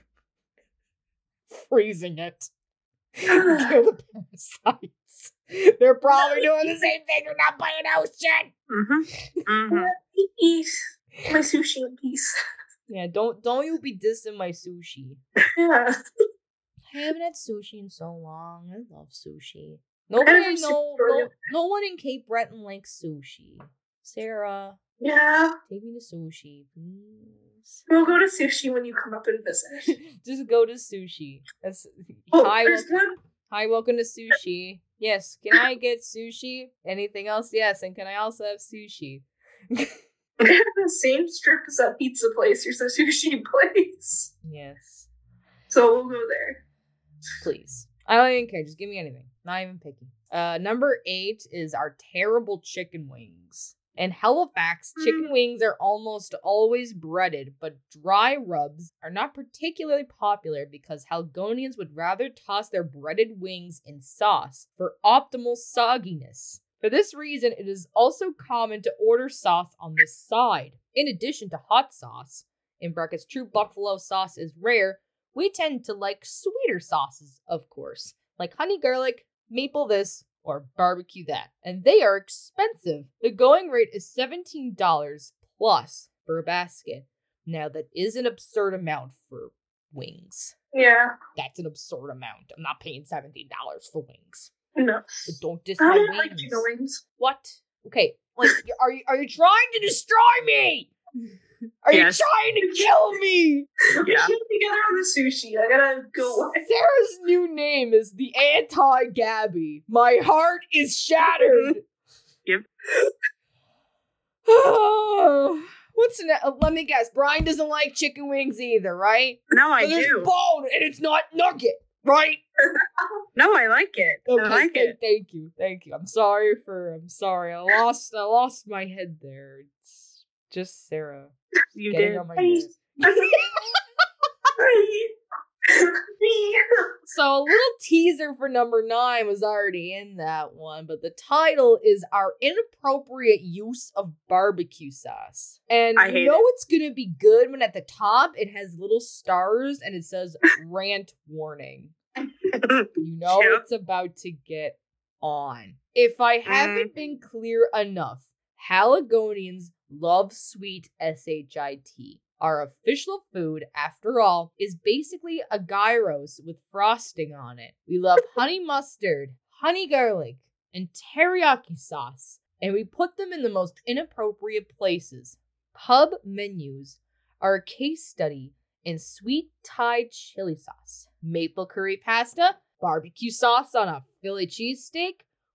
Freezing it. Kill the parasites. They're probably doing the same thing. You're not buying ocean. Mm-hmm. Mm-hmm. Eat my sushi in peace. Yeah, don't don't you be dissing my sushi. Yeah. I haven't had sushi in so long. I love sushi. Nobody I haven't know, sushi. no, no one in Cape Breton likes sushi. Sarah, Yeah. take me to sushi, please. We'll go to sushi when you come up and visit. Just go to sushi. That's Oh, hi, there's welcome, one. hi, welcome to sushi. Yes, can I get sushi? Anything else? Yes, and can I also have sushi? The same strip as that pizza place, your sushi place. Yes. So we'll go there. Please. I don't even care. Just give me anything. Not even picky. Uh, number eight is our terrible chicken wings. In Halifax, chicken wings are almost always breaded, but dry rubs are not particularly popular because Haligonians would rather toss their breaded wings in sauce for optimal sogginess. For this reason, it is also common to order sauce on the side. In addition to hot sauce, in brackets, true buffalo sauce is rare, we tend to like sweeter sauces, of course, like honey garlic, maple this, or barbecue that. And they are expensive. The going rate is seventeen dollars plus for a basket. Now, that is an absurd amount for wings. Yeah. That's an absurd amount. I'm not paying seventeen dollars for wings. No. But don't diss I my don't wings. like chicken wings. What? Okay, like, are you, are you trying to destroy me? Are Yes. you trying to kill me? We Yeah. should be together on the sushi. I gotta go away. Sarah's new name is the Anti-Gabby. My heart is shattered. Yep. What's ne- uh, let me guess. Brian doesn't like chicken wings either, right? No, I But there's do. bone and it's not nugget, right? No, I like it. Okay, I like th- it. thank you, thank you. I'm sorry for. I'm sorry. I lost. I lost my head there. It's just Sarah. You getting did. on my nerves. So a little teaser for number nine was already in that one, but the title is Our Inappropriate Use of Barbecue Sauce. And I you hate know it. it's gonna be good when at the top it has little stars and it says rant warning. You know Yep. it's about to get on. If I haven't been clear enough, Haligonians love sweet S H I T. Our official food, after all, is basically a gyros with frosting on it. We love honey mustard, honey garlic, and teriyaki sauce, and we put them in the most inappropriate places. Pub menus are a case study in sweet Thai chili sauce, maple curry pasta, barbecue sauce on a Philly cheesesteak.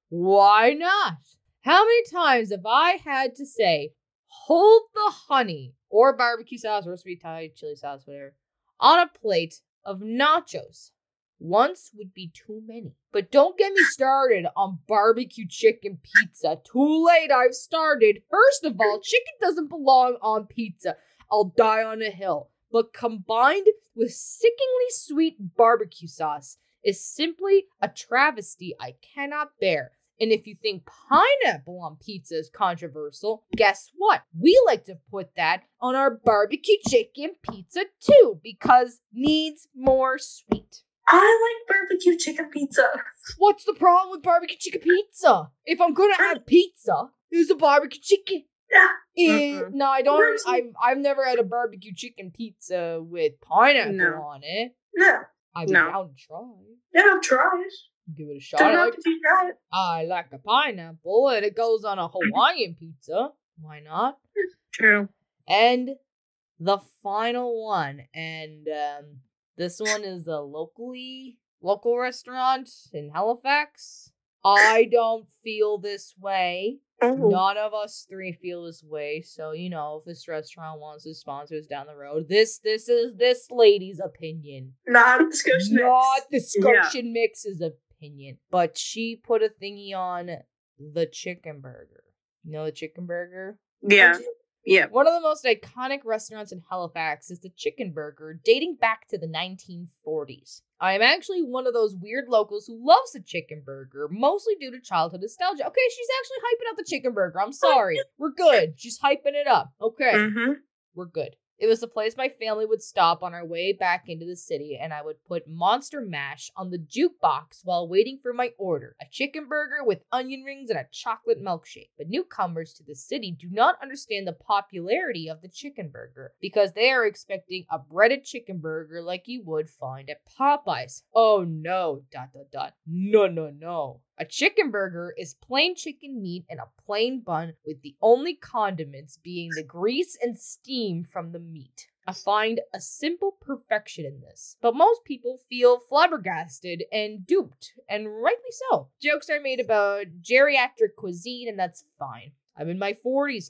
Why not? How many times have I had to say, hold the honey, or barbecue sauce, or sweet Thai chili sauce, whatever, on a plate of nachos? Once would be too many. But don't get me started on barbecue chicken pizza. Too late, I've started. First of all, chicken doesn't belong on pizza. I'll die on a hill. But combined with sickeningly sweet barbecue sauce is simply a travesty I cannot bear. And if you think pineapple on pizza is controversial, guess what? We like to put that on our barbecue chicken pizza too, because needs more sweet. I like barbecue chicken pizza. What's the problem with barbecue chicken pizza? If I'm gonna have pizza, it's a barbecue chicken. Yeah. Eh, Mm-mm. no, I don't. Where's- I've I've never had a barbecue chicken pizza with pineapple No. on it. No. I'd be No. down to try. Yeah, try it. Give it a shot. Don't I have like, to do that. I like a pineapple, and it goes on a Hawaiian pizza. Why not? True. And the final one, and um, this one is a locally local restaurant in Halifax. I don't feel this way. Oh. None of us three feel this way. So, you know, if this restaurant wants to sponsor us down the road, this this is this lady's opinion. Not the Scotia mix. Not the Scotian Mix's opinion. But she put a thingy on the chicken burger. You know the chicken burger? Yeah. Yeah. One of the most iconic restaurants in Halifax is the Chicken Burger, dating back to the nineteen forties. I am actually one of those weird locals who loves the Chicken Burger, mostly due to childhood nostalgia. Okay, she's actually hyping up the Chicken Burger. I'm sorry. We're good. She's hyping it up. Okay. Mm-hmm. We're good. It was the place my family would stop on our way back into the city, and I would put Monster Mash on the jukebox while waiting for my order. A chicken burger with onion rings and a chocolate milkshake. But newcomers to the city do not understand the popularity of the chicken burger because they are expecting a breaded chicken burger like you would find at Popeyes. Oh no, dot dot dot. No, no, no. A chicken burger is plain chicken meat and a plain bun with the only condiments being the grease and steam from the meat. I find a simple perfection in this, but most people feel flabbergasted and duped, and rightly so. Jokes are made about geriatric cuisine, and that's fine. I'm in my forties now.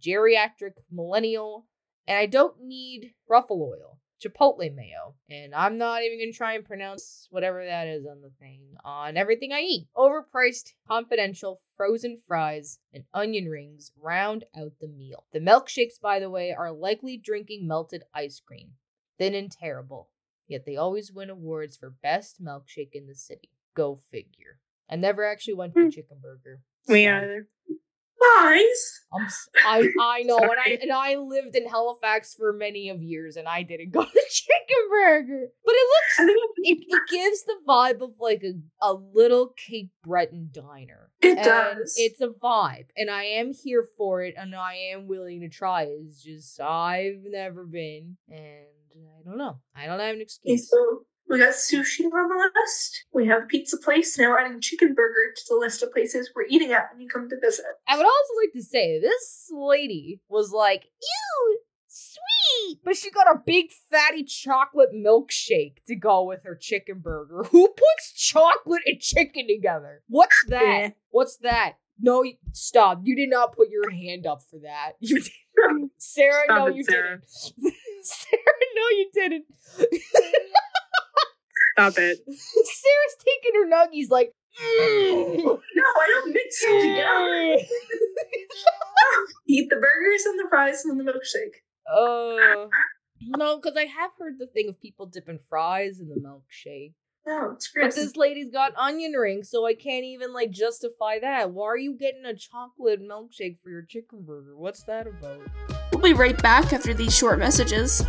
geriatric millennial, and I don't need truffle oil. Chipotle mayo. And I'm not even going to try and pronounce whatever that is on the thing on everything I eat. Overpriced, confidential, frozen fries, and onion rings round out the meal. The milkshakes, by the way, are likely drinking melted ice cream. Thin and terrible. Yet they always win awards for best milkshake in the city. Go figure. I never actually went to a chicken burger. Me either. Nice. I'm, s- I I know, and I and I lived in Halifax for many of years, and I didn't go to chicken burger. But it looks, it, it gives the vibe of like a, a little Cape Breton diner. It and does. It's a vibe, and I am here for it, and I am willing to try it. It's just I've never been, and I don't know. I don't have an Okay, excuse. so we got sushi on the list. We have a pizza place. Now we're adding chicken burger to the list of places we're eating at when you come to visit. I would also like to say this lady was like, ew, sweet, but she got a big fatty chocolate milkshake to go with her chicken burger. Who puts chocolate and chicken together? What's that? Yeah. What's that? No, you- stop. You did not put your hand up for that. You did. Sarah, Stop no, it, you Sarah. didn't. Sarah, no, you didn't. Stop it. Sarah's taking her nuggies like, mm. No, I don't mix them together. Eat the burgers and the fries and the milkshake. Uh, no, because I have heard the thing of people dipping fries in the milkshake. No, it's But gross. this lady's got onion rings, so I can't even, like, justify that. Why are you getting a chocolate milkshake for your chicken burger? What's that about? We'll be right back after these short messages.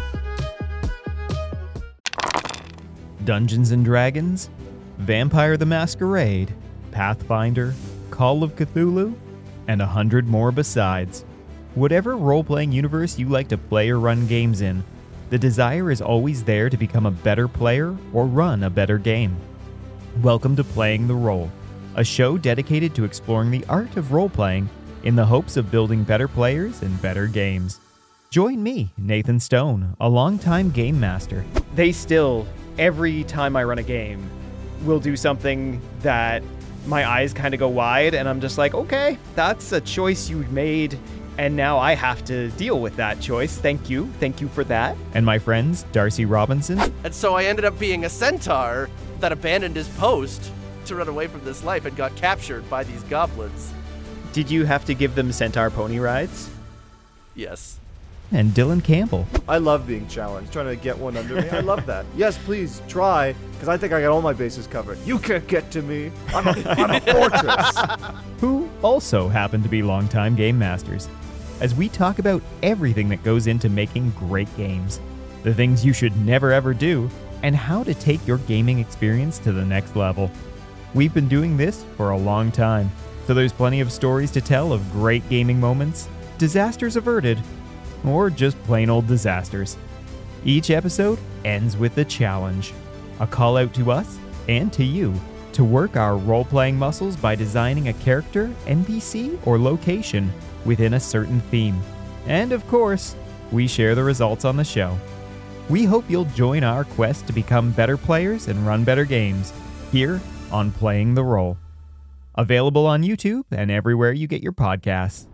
Dungeons and Dragons, Vampire the Masquerade, Pathfinder, Call of Cthulhu, and a hundred more besides. Whatever role-playing universe you like to play or run games in, the desire is always there to become a better player or run a better game. Welcome to Playing the Role, a show dedicated to exploring the art of role-playing in the hopes of building better players and better games. Join me, Nathan Stone, a longtime game master. They still, every time I run a game, will do something that my eyes kind of go wide, and I'm just like, okay, that's a choice you made, and now I have to deal with that choice. Thank you. Thank you for that. And my friends, Darcy Robinson. And so I ended up being a centaur that abandoned his post to run away from this life and got captured by these goblins. Did you have to give them centaur pony rides? Yes. And Dylan Campbell. I love being challenged, trying to get one under me. I love that. Yes, please, try, because I think I got all my bases covered. You can't get to me. I'm a, I'm a fortress. Who also happen to be longtime game masters, as we talk about everything that goes into making great games, the things you should never ever do, and how to take your gaming experience to the next level. We've been doing this for a long time, so there's plenty of stories to tell of great gaming moments, disasters averted, or just plain old disasters. Each episode ends with a challenge, a call out to us and to you to work our role-playing muscles by designing a character, N P C, or location within a certain theme. And of course, we share the results on the show. We hope you'll join our quest to become better players and run better games here on Playing the Role. Available on YouTube and everywhere you get your podcasts.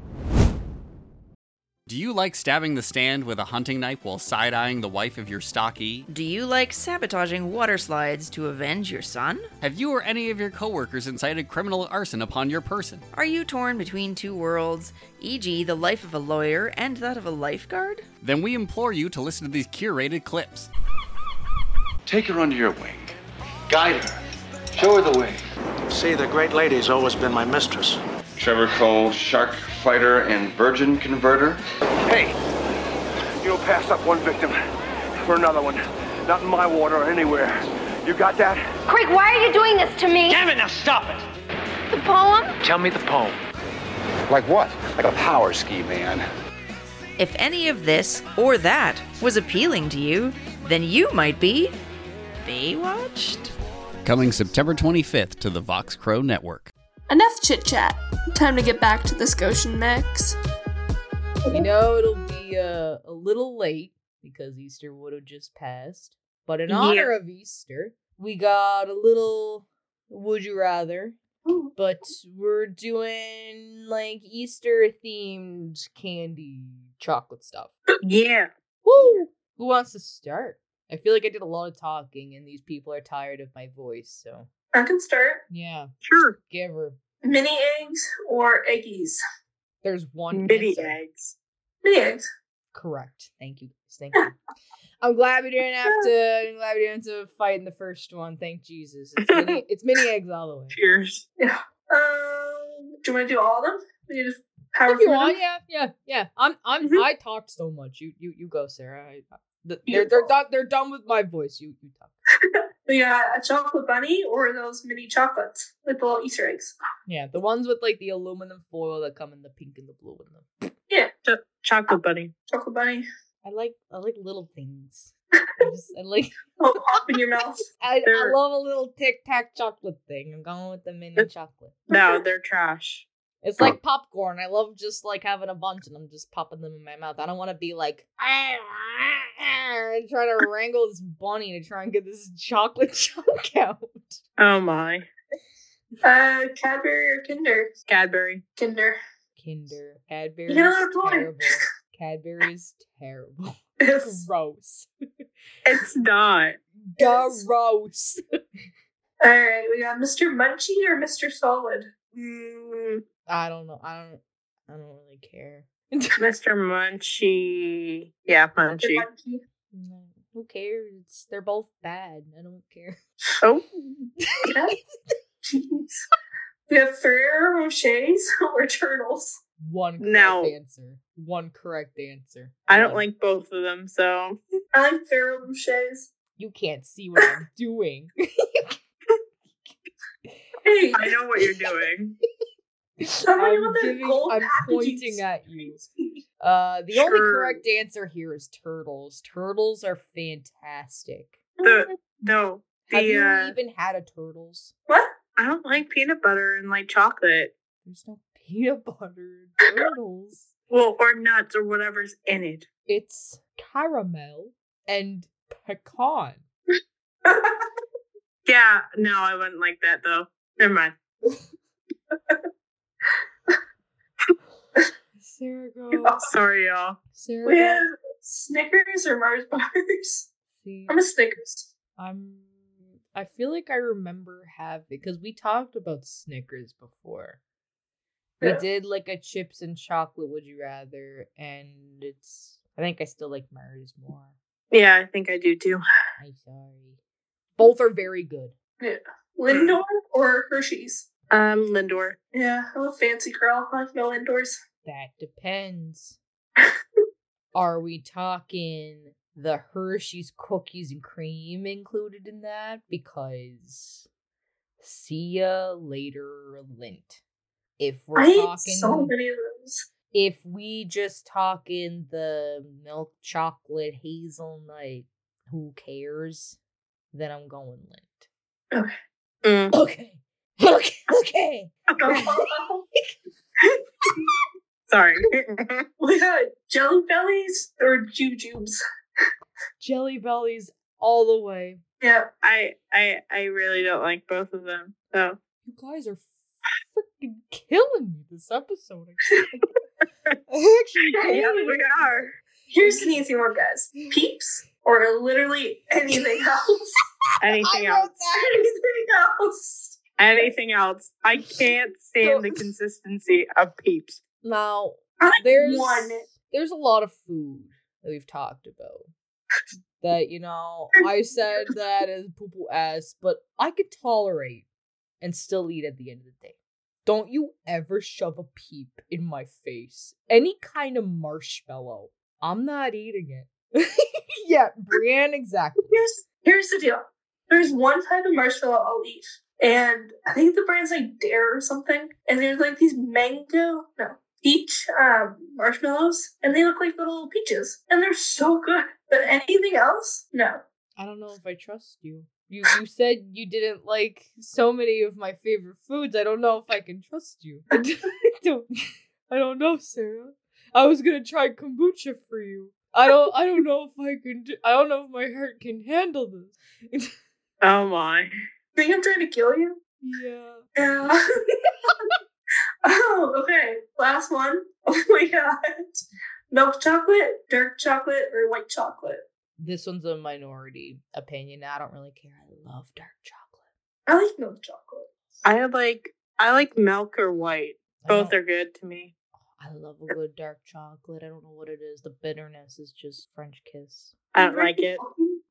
Do you like stabbing the stand with a hunting knife while side-eyeing the wife of your stocky? Do you like sabotaging water slides to avenge your son? Have you or any of your coworkers incited criminal arson upon your person? Are you torn between two worlds, for example the life of a lawyer and that of a lifeguard? Then we implore you to listen to these curated clips. Take her under your wing. Guide her. Show her the way. See, the great lady's always been my mistress. Trevor Cole, shark fighter and virgin converter. Hey, you don't pass up one victim for another one. Not in my water or anywhere. You got that? Craig, why are you doing this to me? Damn it, now stop it! The poem? Tell me the poem. Like what? Like a power ski, man. If any of this or that was appealing to you, then you might be Baywatched. Coming September twenty-fifth to the Vox Crow Network. Enough chit chat. Time to get back to the Scotian mix. We know it'll be uh, a little late because Easter would have just passed. But in honor Yeah. of Easter, we got a little would you rather. But we're doing like Easter themed candy chocolate stuff. Yeah. Woo! Who wants to start? I feel like I did a lot of talking and these people are tired of my voice, so. I can start. Yeah. Sure. Give her. Mini eggs or eggies? There's one. Mini answer. eggs. Mini eggs. Correct. Thank you. Thank you. I'm glad we didn't have to. I'm glad we didn't have to fight in the first one. Thank Jesus. It's mini, it's mini eggs all the way. Cheers. Yeah. Um. Do you want to do all of them? You just power If you through want, them? yeah, yeah, yeah. I'm. I'm. Mhm. I talked so much. You. You. You go, Sarah. I, the, they're. They're done. They're done with my voice. You. You talk. We got a chocolate bunny or those mini chocolates with the little Easter eggs. Yeah, the ones with like the aluminum foil that come in the pink and the blue and the. Yeah. Ch- chocolate bunny. Chocolate bunny. I like. I like little things. I just. I like. Oh, pop in your mouth. I, I They're- love a little Tic Tac chocolate thing. I'm going with the mini chocolate. No, they're trash. It's like popcorn. I love just like having a bunch and I'm just popping them in my mouth. I don't want to be like and trying to wrangle this bunny to try and get this chocolate chunk out. Oh my. Uh, Cadbury or Kinder? Cadbury. Kinder. Kinder. Cadbury's You got a point. terrible. Cadbury's terrible. Yes. Gross. It's not. Gross. All right, we got Mister Munchie or Mister Solid. Mm, I don't know. I don't. I don't really care. Mister Munchie. Yeah, Munchie. Munchie. No, who cares? They're both bad. I don't care. Oh. Jeez. We have Ferrero Rochers or Turtles. One correct No. answer. One correct answer. I don't One. like both of them, so. I like Ferrero Rochers. You can't see what I'm doing. Hey, I know what you're doing. somebody I'm, with the giving, gold I'm packaging. pointing at you. Uh, the only Sure. correct answer here is turtles. Turtles are fantastic. The no. Have The you uh, even had a turtles? What? I don't like peanut butter and like chocolate. There's no peanut butter in turtles. Well, or nuts or whatever's in it. It's caramel and pecan. Yeah, no, I wouldn't like that though. Never mind. Sarah go. Sorry, y'all. Sarah We go. have Snickers or Mars bars. See, I'm a Snickers. I'm. I feel like I remember having because we talked about Snickers before. We Yeah. did like a chips and chocolate would you rather, and it's. I think I still like Mars more. Yeah, I think I do too. I'm sorry. Both are very good. Yeah. Lindor or Hershey's? Um, Lindor. Yeah, I'm a fancy girl. I like no indoors. That depends. Are we talking the Hershey's cookies and cream included in that? Because see ya later, Lint. If we're I ate talking, so many of those. if we just talking the milk chocolate hazelnut, who cares? Then I'm going Lint. Okay. Mm. Okay. Okay. Okay. Sorry. We got Jelly Bellies or Jujubes. Jelly Bellies all the way. Yeah. I I I really don't like both of them. So You guys are freaking killing me this episode. I actually Yeah, yeah, can't. we are. Here's an easy one, guys. Peeps or literally anything else. Anything I wrote else? that. Anything else. Anything else? I can't stand the consistency of Peeps. Now, I like there's one. there's a lot of food that we've talked about. That, you know, I said that as poo poo ass, but I could tolerate and still eat at the end of the day. Don't you ever shove a peep in my face. Any kind of marshmallow. I'm not eating it. Yeah, Brienne, exactly. Here's here's the deal. There's one type of marshmallow I'll eat. And I think the brand's like Dare or something. And there's like these mango, no, peach um, marshmallows. And they look like little peaches. And they're so good. But anything else? No. I don't know if I trust you. You you said you didn't like so many of my favorite foods. I don't know if I can trust you. I don't, I don't know, Sarah. I was gonna try kombucha for you. I don't I don't know if I can do, I don't know if my heart can handle this. Oh my. Think I'm trying to kill you? Yeah. Yeah. Oh, okay. Last one. Oh my god. Milk chocolate, dark chocolate, or white chocolate? This one's a minority opinion. I don't really care. I love dark chocolate. I like milk chocolate. I like I like milk or white. Both know. are good to me. I love a good dark chocolate. I don't know what it is. The bitterness is just French kiss. I don't like it.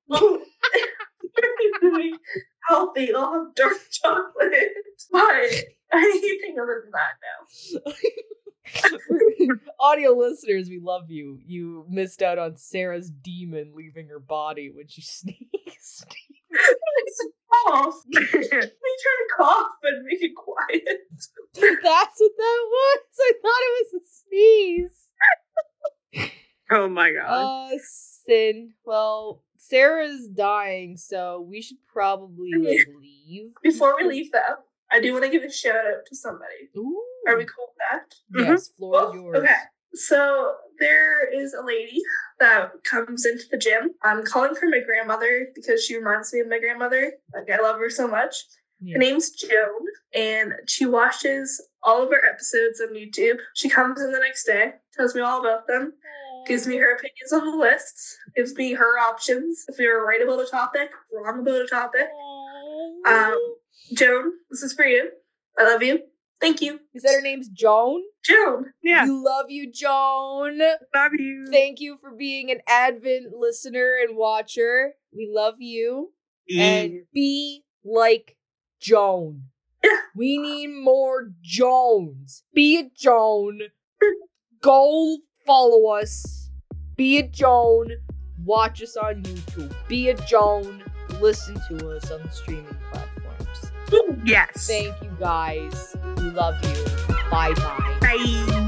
Really healthy. I'll have dark chocolate. But anything other than that now. Audio listeners, we love you. You missed out on Sarah's demon leaving her body when she sneezed. It's a cough. They try to cough and make it quiet. That's what that was. I thought it was a sneeze. Oh my god. Uh, sin. Well, Sarah's dying, so we should probably like, leave. Before we leave, though, I do want to give a shout out to somebody. Ooh. Are we cool with that? Yes, floor Well, is yours. Okay. So there is a lady that comes into the gym. I'm calling her my grandmother because she reminds me of my grandmother. Like, I love her so much. Yeah. Her name's Joan, and she watches all of our episodes on YouTube. She comes in the next day, tells me all about them, gives me her opinions on the lists, gives me her options if we were right about a topic, wrong about a topic. Um, Joan, this is for you. I love you. Thank you. You said her name's Joan? Joan. Yeah. We love you, Joan. Love you. Thank you for being an Advent listener and watcher. We love you. Yeah. And be like Joan. Yeah. We need more Joans. Be a Joan. Go follow us. Be a Joan. Watch us on YouTube. Be a Joan. Listen to us on the streaming platforms. Yes. Thank you guys. We love you. Bye-bye. Bye.